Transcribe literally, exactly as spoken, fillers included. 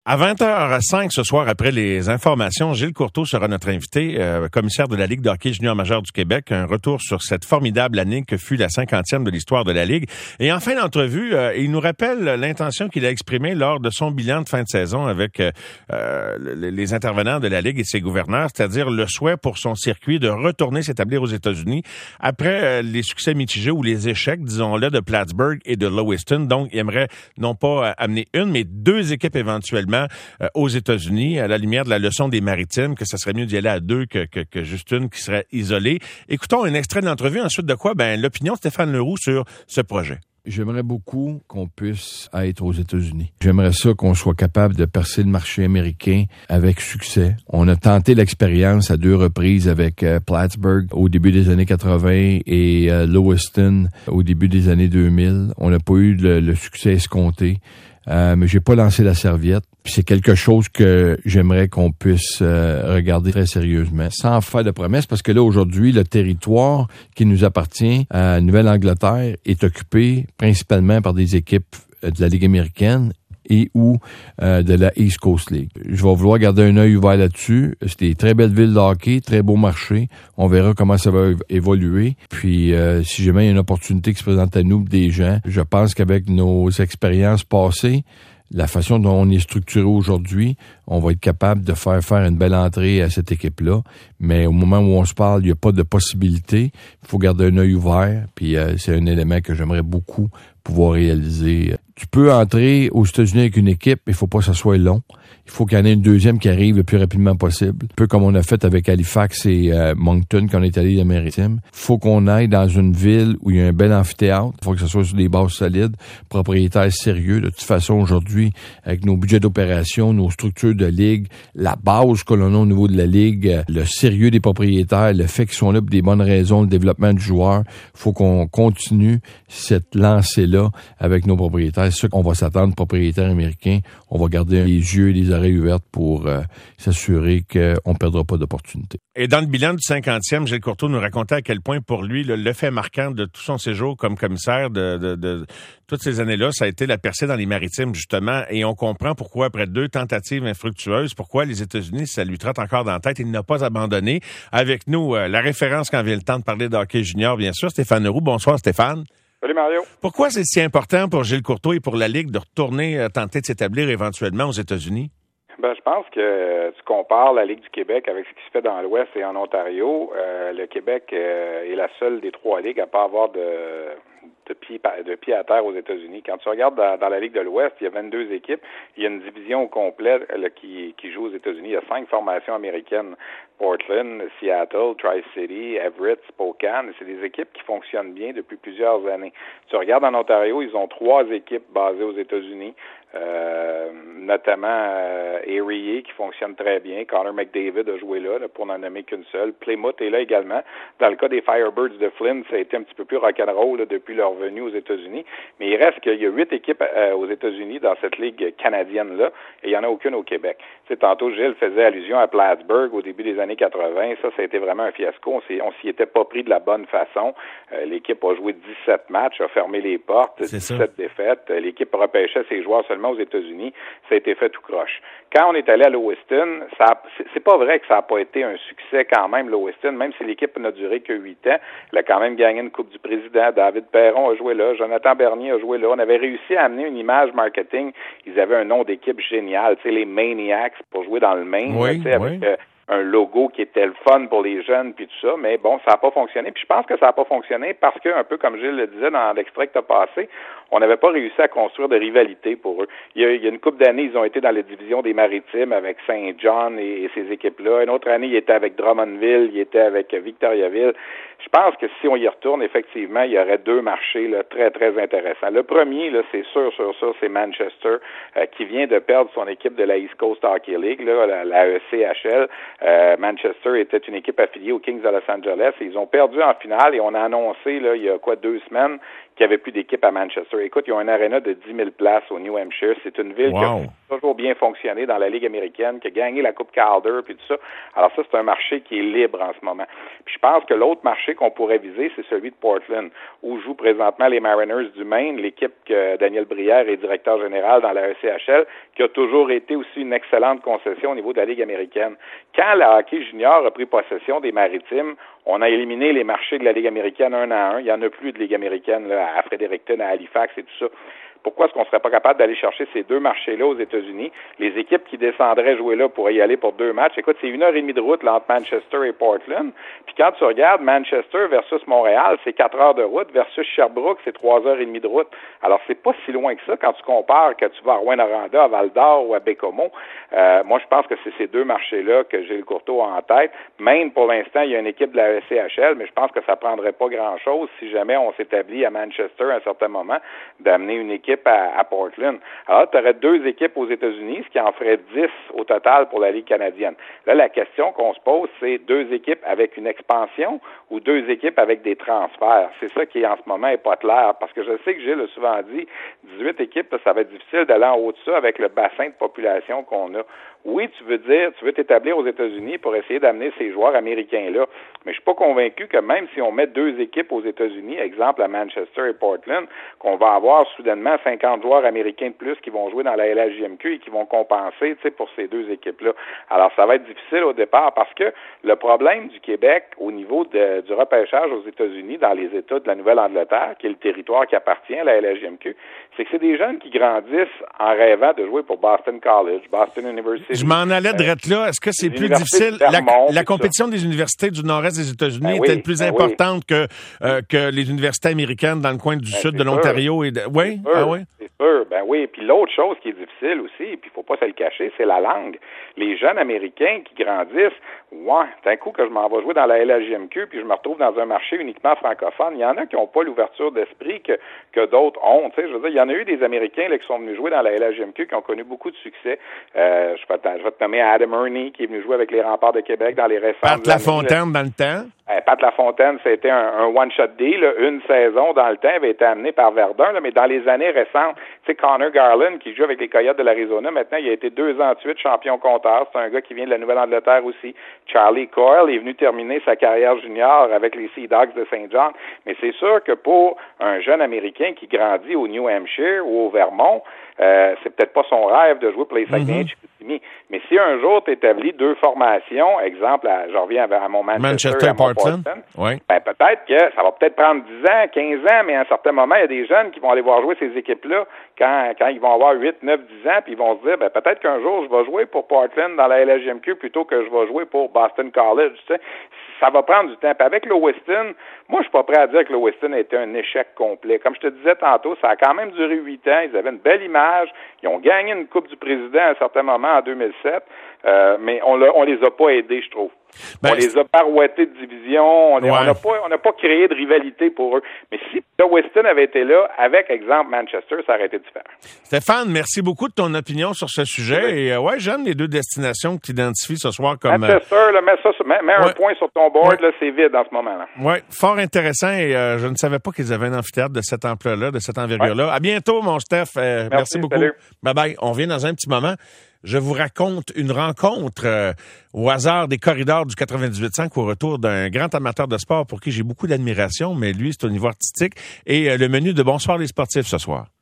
À vingt heures cinq ce soir, après les informations, Gilles Courteau sera notre invité, euh, commissaire de la Ligue de hockey junior majeur du Québec. Un retour sur cette formidable année que fut la cinquantième de l'histoire de la Ligue. Et en fin d'entrevue, euh, il nous rappelle l'intention qu'il a exprimée lors de son bilan de fin de saison avec euh, les intervenants de la Ligue et ses gouverneurs, c'est-à-dire le souhait pour son circuit de retourner s'établir aux États-Unis après euh, les succès mitigés ou les échecs, disons-le, de Plattsburgh et de Lewiston. Donc, il aimerait non pas amener une, mais deux équipes éventuellement Euh, aux États-Unis, à la lumière de la leçon des Maritimes, que ça serait mieux d'y aller à deux que, que, que juste une qui serait isolée. Écoutons un extrait de l'entrevue, ensuite de quoi, ben, l'opinion de Stéphane Leroux sur ce projet. J'aimerais beaucoup qu'on puisse être aux États-Unis. J'aimerais ça qu'on soit capable de percer le marché américain avec succès. On a tenté l'expérience à deux reprises avec euh, Plattsburgh au début des années quatre-vingts et euh, Lewiston au début des années deux mille. On n'a pas eu le, le succès escompté. Euh, mais j'ai pas lancé la serviette. Puis c'est quelque chose que j'aimerais qu'on puisse euh, regarder très sérieusement, sans faire de promesses, parce que là, aujourd'hui, le territoire qui nous appartient à Nouvelle-Angleterre est occupé principalement par des équipes de la Ligue américaine et ou euh, de la East Coast League. Je vais vouloir garder un œil ouvert là-dessus. C'est des très belles villes de hockey, très beau marché. On verra comment ça va évoluer. Puis, euh, si jamais il y a une opportunité qui se présente à nous, des gens, je pense qu'avec nos expériences passées, la façon dont on est structuré aujourd'hui, on va être capable de faire faire une belle entrée à cette équipe-là. Mais au moment où on se parle, il n'y a pas de possibilité. Il faut garder un œil ouvert. Puis, euh, c'est un élément que j'aimerais beaucoup pouvoir réaliser. Tu peux entrer aux États-Unis avec une équipe, mais il faut pas que ça soit long. Il faut qu'il y en ait une deuxième qui arrive le plus rapidement possible. Un peu comme on a fait avec Halifax et euh, Moncton quand on est allé à la Maritime. Il faut qu'on aille dans une ville où il y a un bel amphithéâtre. Il faut que ce soit sur des bases solides, propriétaires sérieux. De toute façon, aujourd'hui, avec nos budgets d'opération, nos structures de ligue, la base que l'on a au niveau de la ligue, le sérieux des propriétaires, le fait qu'ils sont là pour des bonnes raisons, le développement du joueur, il faut qu'on continue cette lancée-là avec nos propriétaires. C'est sûr qu'on va s'attendre, propriétaires américains. On va garder les yeux et les oreilles ouvertes pour euh, s'assurer qu'on ne perdra pas d'opportunités. Et dans le bilan du cinquantième, Gilles Courteau nous racontait à quel point, pour lui, le, le fait marquant de tout son séjour comme commissaire de, de, de toutes ces années-là, ça a été la percée dans les Maritimes, justement. Et on comprend pourquoi, après deux tentatives infructueuses, pourquoi les États-Unis, ça lui trotte encore dans la tête. Il n'a pas abandonné. Avec nous, euh, la référence quand vient le temps de parler de hockey junior, bien sûr, Stéphane Leroux. Bonsoir, Stéphane. Salut Mario. Pourquoi c'est si important pour Gilles Courteau et pour la Ligue de retourner euh, tenter de s'établir éventuellement aux États-Unis? Ben, je pense que euh, tu compares la Ligue du Québec avec ce qui se fait dans l'Ouest et en Ontario. Euh, le Québec euh, est la seule des trois ligues à pas avoir de de pied, de pied à terre aux États-Unis. Quand tu regardes dans, dans la Ligue de l'Ouest, il y a vingt-deux équipes. Il y a une division au complet là, qui, qui joue aux États-Unis. Il y a cinq formations américaines. Portland, Seattle, Tri-City, Everett, Spokane. C'est des équipes qui fonctionnent bien depuis plusieurs années. Tu regardes en Ontario, ils ont trois équipes basées aux États-Unis. Euh, notamment euh, Erie qui fonctionne très bien. Connor McDavid a joué là, là pour n'en nommer qu'une seule. Plymouth est là également. Dans le cas des Firebirds de Flynn, ça a été un petit peu plus rock'n'roll là, depuis leur venue aux États-Unis. Mais il reste qu'il y a huit équipes euh, aux États-Unis dans cette ligue canadienne-là et il n'y en a aucune au Québec. Tu sais, tantôt, Gilles faisait allusion à Plattsburgh au début des années quatre-vingts. Ça, ça a été vraiment un fiasco. On s'y, on s'y était pas pris de la bonne façon. Euh, l'équipe a joué dix-sept matchs, a fermé les portes, C'est dix-sept ça. défaites. L'équipe repêchait ses joueurs seulement aux États-Unis, ça a été fait tout croche. Quand on est allé à Lewiston, ça a, c'est, c'est pas vrai que ça n'a pas été un succès quand même, Lewiston, même si l'équipe n'a duré que huit ans. Elle a quand même gagné une Coupe du Président. David Perron a joué là. Jonathan Bernier a joué là. On avait réussi à amener une image marketing. Ils avaient un nom d'équipe génial, tu sais, les Maniacs pour jouer dans le Maine, Oui, tu sais, avec oui. euh, un logo qui était le fun pour les jeunes puis tout ça, mais bon, ça n'a pas fonctionné. Puis je pense que ça n'a pas fonctionné parce que, un peu comme Gilles le disait dans l'extrait que tu as passé, on n'avait pas réussi à construire de rivalité pour eux. Il y a, il y a une couple d'années, ils ont été dans la division des Maritimes avec Saint John et, et ces équipes-là. Une autre année, ils étaient avec Drummondville, ils étaient avec Victoriaville. Je pense que si on y retourne, effectivement, il y aurait deux marchés là, très, très intéressants. Le premier, là, c'est sûr, sûr, sûr, c'est Manchester, euh, qui vient de perdre son équipe de la East Coast Hockey League, là, la, la E C H L. Euh, Manchester était une équipe affiliée aux Kings de Los Angeles. Et ils ont perdu en finale et on a annoncé, là, il y a quoi, deux semaines, qu'il n'y avait plus d'équipe à Manchester. Écoute, ils ont un aréna de dix mille places au New Hampshire. C'est une ville wow. qui a toujours bien fonctionné dans la Ligue américaine, qui a gagné la Coupe Calder, puis tout ça. Alors ça, c'est un marché qui est libre en ce moment. Puis je pense que l'autre marché qu'on pourrait viser, c'est celui de Portland, où jouent présentement les Mariners du Maine, l'équipe que Daniel Brière est directeur général dans la E C H L, qui a toujours été aussi une excellente concession au niveau de la Ligue américaine. Quand le hockey junior a pris possession des Maritimes, on a éliminé les marchés de la Ligue américaine un à un. Il n'y en a plus de Ligue américaine là, à Fredericton, à Halifax et tout ça. Pourquoi est-ce qu'on ne serait pas capable d'aller chercher ces deux marchés-là aux États-Unis? Les équipes qui descendraient jouer là pourraient y aller pour deux matchs. Écoute, c'est une heure et demie de route là, entre Manchester et Portland. Puis quand tu regardes Manchester versus Montréal, c'est quatre heures de route versus Sherbrooke, c'est trois heures et demie de route. Alors, c'est pas si loin que ça quand tu compares que tu vas à Rouyn-Noranda, à Val-d'Or ou à Bécomo. Euh, moi, je pense que c'est ces deux marchés-là que Gilles Courteau a en tête. Maine, pour l'instant, il y a une équipe de la E C H L, mais je pense que ça prendrait pas grand-chose si jamais on s'établit à Manchester à un certain moment d'amener une équipe À, à Portland. Alors, tu aurais deux équipes aux États-Unis, ce qui en ferait dix au total pour la Ligue canadienne. Là, la question qu'on se pose, c'est deux équipes avec une expansion ou deux équipes avec des transferts. C'est ça qui, en ce moment, est pas clair. Parce que je sais que Gilles a souvent dit, dix-huit équipes, là, ça va être difficile d'aller en haut de ça avec le bassin de population qu'on a. Oui, tu veux dire, tu veux t'établir aux États-Unis pour essayer d'amener ces joueurs américains-là. Mais je suis pas convaincu que même si on met deux équipes aux États-Unis, exemple à Manchester et Portland, qu'on va avoir soudainement cinquante joueurs américains de plus qui vont jouer dans la L H J M Q et qui vont compenser, tu sais, pour ces deux équipes-là. Alors, ça va être difficile au départ parce que le problème du Québec au niveau de, du repêchage aux États-Unis, dans les États de la Nouvelle-Angleterre, qui est le territoire qui appartient à la L H J M Q, c'est que c'est des jeunes qui grandissent en rêvant de jouer pour Boston College, Boston University. Je m'en allais de là. Est-ce que c'est plus difficile? La, la compétition des universités du nord-est des États-Unis ben est-elle oui, plus ben importante oui. que, euh, que les universités américaines dans le coin du ben sud de l'Ontario? Et de... Oui? Ah oui? C'est sûr, ben oui. Puis l'autre chose qui est difficile aussi, puis il faut pas se le cacher, c'est la langue. Les jeunes Américains qui grandissent, ouais, d'un coup que je m'en vais jouer dans la L H J M Q, puis je me retrouve dans un marché uniquement francophone, il y en a qui n'ont pas l'ouverture d'esprit que, que d'autres ont. Tu sais, je veux dire, il y en a eu des Américains là, qui sont venus jouer dans la L H J M Q qui ont connu beaucoup de succès. Euh, je, vais te, je vais te nommer Adam Ernie, qui est venu jouer avec les Remparts de Québec dans les récentes Pat Lafontaine dans le temps. Euh, Pat Lafontaine, c'était un, un one-shot deal, là, une saison dans le temps, avait été amené par Verdun, là, mais dans les années récentes, tu sais, Connor Garland, qui joue avec les Coyotes de l'Arizona, maintenant, il a été deux ans de suite champion compteur. C'est un gars qui vient de la Nouvelle-Angleterre aussi. Charlie Coyle est venu terminer sa carrière junior avec les Sea Dogs de Saint John. Mais c'est sûr que pour un jeune Américain qui grandit au New Hampshire ou au Vermont, euh, c'est peut-être pas son rêve de jouer pour les Saguenay de Chicoutimi. Mais si un jour tu établis deux formations, exemple, à, je reviens à, à mon Manchester, Manchester à mon Portland, oui. ben peut-être que ça va peut-être prendre dix ans, quinze ans, mais à un certain moment, il y a des jeunes qui vont aller voir jouer ces équipes-là quand, quand ils vont avoir huit, neuf, dix ans, puis ils vont se dire, ben peut-être qu'un jour, je vais jouer pour Portland dans la L H J M Q plutôt que je vais jouer pour Boston College, tu sais. Ça va prendre du temps. Puis avec Lewiston, moi, je suis pas prêt à dire que Lewiston a été un échec complet. Comme je te disais tantôt, ça a quand même duré huit ans. Ils avaient une belle image. Ils ont gagné une Coupe du Président à un certain moment en deux mille sept. Euh, mais on, l'a, on les a pas aidés, je trouve. Ben, on les a parouettés de division. On n'a ouais. pas, on n'a pas créé de rivalité pour eux. Mais si Lewiston avait été là, avec, exemple, Manchester, ça aurait été différent. Stéphane, merci beaucoup de ton opinion sur ce sujet. Oui. Et euh, ouais, j'aime les deux destinations que tu identifies ce soir comme... Manchester, euh... là, mets, ça, mets, mets ouais. un point sur ton board, ouais. là, c'est vide en ce moment-là. Oui, fort intéressant. Et euh, je ne savais pas qu'ils avaient un amphithéâtre de cette ampleur-là, de cette envergure-là. Ouais. À bientôt, mon Steph. Euh, merci, merci beaucoup. Salut. Bye-bye. On revient dans un petit moment. Je vous raconte une rencontre euh, au hasard des corridors du quatre-vingt-dix-huit cinq au retour d'un grand amateur de sport pour qui j'ai beaucoup d'admiration, mais lui, c'est au niveau artistique. Et euh, le menu de Bonsoir les sportifs ce soir.